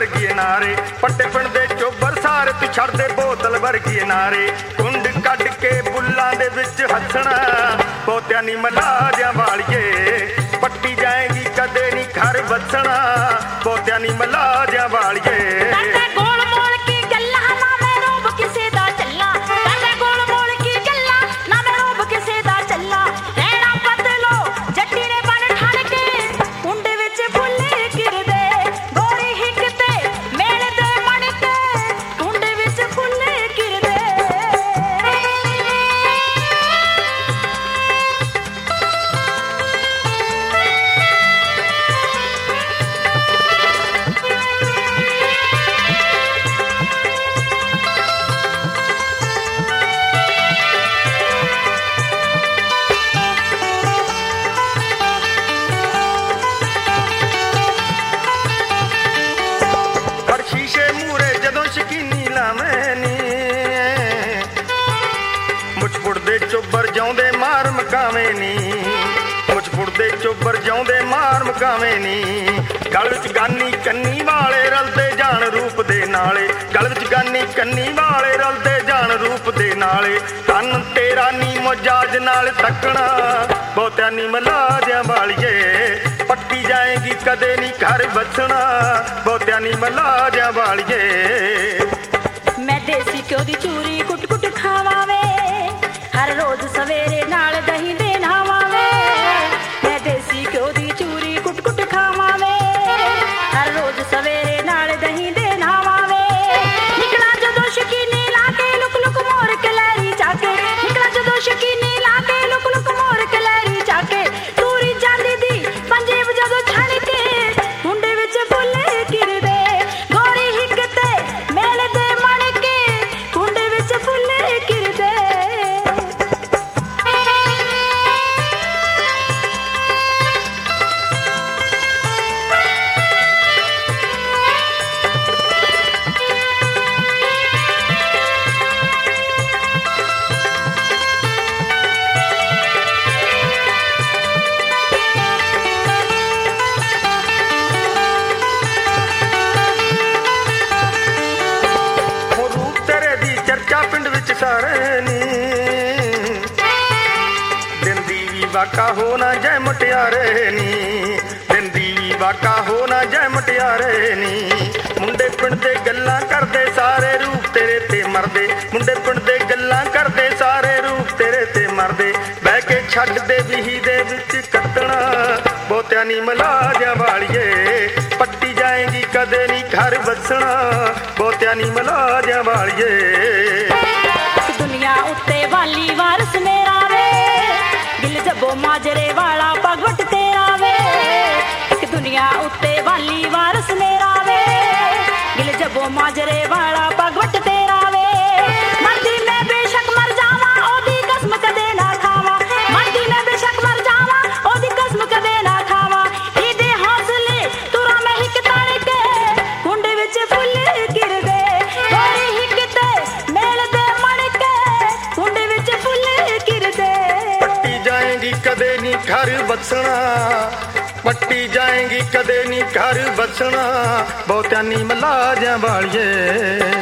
ਵਰਗੀ ਨਾਰੇ, ਪੱਟੇ ਪਿੰਡ ਦੇ ਚੋਬਰ ਸਾਰੇ ਤੂੰ ਛੱਡ ਦੇ ਬੋਤਲ ਵਰਗੀ ਨਾਰੇ। ਕੁੰਡ ਕੱਢ ਕੇ ਬੁੱਲਾਂ ਦੇ ਵਿੱਚ ਹੱਸਣਾ, ਬਹੁਤਿਆਂ ਨੀ ਮਲਾਜਿਆਂ ਵਾਲੀਏ, ਪੱਟੀ ਜਾਏਗੀ ਕਦੇ ਨੀ ਘਰ ਵਸਣਾ, ਬਹੁਤਿਆਂ ਨੀ ਮਲਾਜਿਆਂ ਵਾਲੀਏ। ਚੋਬਰ ਜਾਉਂਦੇ ਮਾਰ ਮਕਾਵੇਂ ਨੀ, ਮੁੱਛਪੁੜ ਦੇ ਚੋਬਰ ਜਾਉਂਦੇ ਮਾਰ ਮਕਾਵੇਂ ਨੀ। ਗਲ ਵਿੱਚ ਗਾਨੀ ਕੰਨੀ ਵਾਲੇ ਰਲਦੇ ਜਾਣ ਰੂਪ ਦੇ ਨਾਲੇ, ਗਲ ਵਿੱਚ ਗਾਨੀ ਕੰਨੀ ਵਾਲੇ ਰਲਦੇ ਜਾਣ ਰੂਪ ਦੇ ਨਾਲੇ। ਕੰਨ ਤੇਰਾ ਨੀ ਮਜਾਜ ਨਾਲ ਤੱਕਣਾ, ਬਹੁਤਿਆਂ ਨੀ ਮਲਾਜਿਆਂ ਵਾਲੀਏ, ਪੱਟੀ ਜਾਏਗੀ ਕਦੇ ਨੀ ਘਰ ਵਸਣਾ, ਬਹੁਤਿਆਂ ਨੀ ਮਲਾਜਿਆਂ ਵਾਲੀਏ। ਮੈਂ ਦੇਸੀ ਘਿਓ ਦੀ ਚੂਰੀ ਕੁੱਟ ਕੁੱਟ ਖਾਵਾਂ ਵੇ, ਹਰ ਰੋਜ਼ ਸਵੇਰੇ ਨਾਲ ਦਹੀਂ ਦੇ ਨਹਾਵਾਂ ਵੇ। ਮੈਂ ਦੇਸੀ ਘਿਓ ਦੀ ਚੂਰੀ ਕੁੱਟ ਕੁੱਟ ਖਾਵਾਂ ਵੇ, ਹਰ ਰੋਜ਼ ਸਵੇਰੇ ਨਾਲ ਦਹੀਂ ਦੇ ਨਹਾਵਾਂ ਵੇ। ਨਿਕਲਾਂ ਜਦੋਂ ਸ਼ਕੀਨੀ ਲਾ ਕੇ ਲੁਕ ਲੁਕ ਮੋਰ ਕਲੈਰੀ ਚਾਕੇ, ਨਿਕਲਾਂ ਜਦੋਂ ਸ਼ਕੀਨੀ ਲਾ ਕੇ ਲੁਕ ਲੁਕ ਮੋਰ ਕਲੈਰੀ ਚਾਕੇ। ਤੂਰੀ ਜਾਂਦੀ ਦੀ ਪੰਜੇਬ ਜਦੋਂ ਛਣ ਕੇ, ਮੁੰਡੇ ਵਿੱਚ ਫੁੱਲੇ ਕਿਰਦੇ, ਗੋਰੀ ਹਿੱਕ ਤੇ ਮੇਲੇ ਦੇ ਮਣ ਕੇ, ਮੁੰਡੇ ਵਿੱਚ ਫੁੱਲੇ ਕਿਰਦੇ। ਪਿੰਡ ਵਿੱਚ ਸਾਰੇ ਨੀ ਦਿੰਦੀ ਵੀ ਵਾਕਾ ਹੋ ਨਾ ਜੈ ਮੁਟਿਆਰੇ ਨੀ, ਦਿੰਦੀ ਵੀ ਵਾਕਾ ਹੋ ਨਾ ਜੈ ਮੁਟਿਆਰੇ ਨੀ। ਮੁੰਡੇ ਪਿੰਡ ਦੇ ਗੱਲਾਂ ਕਰਦੇ ਸਾਰੇ ਰੂਪ ਤੇਰੇ ਤੇ ਮਰਦੇ, ਮੁੰਡੇ ਪਿੰਡ ਦੇ ਗੱਲਾਂ ਕਰਦੇ ਸਾਰੇ ਰੂਪ ਤੇਰੇ ਤੇ ਮਰਦੇ। ਬਹਿ ਕੇ ਛੱਡ ਦੇ ਵੀਹੀ ਦੇ ਵਿੱਚ ਕੱਟਣਾ, ਬਹੁਤਿਆਂ ਨੀ ਮਲਾਜਿਆਂ ਵਾਲੀਏ, ਪੱਟੀ ਜਾਏਗੀ ਕਦੇ ਨੀ ਘਰ ਵਸਣਾ, ਬਹੁਤਿਆਂ ਨੀ ਮਲਾਜਿਆਂ ਵਾਲੀਏ। ਦੁਨੀਆ ਉੱਤੇ ਵਾਲੀ ਵਾਰਸ ਮੇਰਾ ਵੇ, ਦਿਲ ਜੱਬੋ ਮਾਜਰੇ ਵਾਲਾ ਭਗਵਤ ਤੇਰਾ ਵੇ। ਇੱਕ ਦੁਨੀਆ ਉੱਤੇ ਵਾਲੀ ਵਾਰਸ ਮੇਰਾ ਵੇ, ਦਿਲ ਜੱਬੋ ਮਾਜਰੇ ਵਾਲਾ ਭਗਵਤ ਤੇਰਾ ਵੇ। ਮਰਦੀ ਮੈਂ ਬੇਸ਼ੱਕ ਮਰ ਜਾਵਾਂ, ਉਹਦੀ ਕਸਮ ਕਦੇ ਨਾ ਖਾਵਾਂ, ਮਰਦੀ ਮੈਂ ਬੇਸ਼ੱਕ ਮਰ ਜਾਵਾਂ, ਉਹਦੀ ਕਸਮ ਕਦੇ ਨਾ ਖਾਵਾਂ। ਇਹਦੇ ਹੌਸਲੇ ਤੁਰਾਂ ਮੈਂ ਹਿੱਕ ਤਾਣ ਕੇ, ਕੁੰਡੇ ਵਿੱਚ ਫੁੱਲ ਗਿਰਦੇ, ਗੋਰੀ ਹਿੱਕ ਤੇ ਮੇਲ ਦੇ ਮਣ ਕੇ, ਕੁੰਡੇ ਵਿੱਚ ਫੁੱਲ ਗਿਰਦੇ। ਪੱਟੀ ਜਾਏਗੀ ਕਦੇ ਨੀ ਘਰ ਵਸਣਾ, ਪੱਟੀ ਜਾਏਗੀ ਕਦੇ ਨੀ ਘਰ ਵਸਣਾ, ਬਹੁਤਿਆਂ ਨੀ ਮਲਾਜਿਆਂ ਵਾਲੀਏ।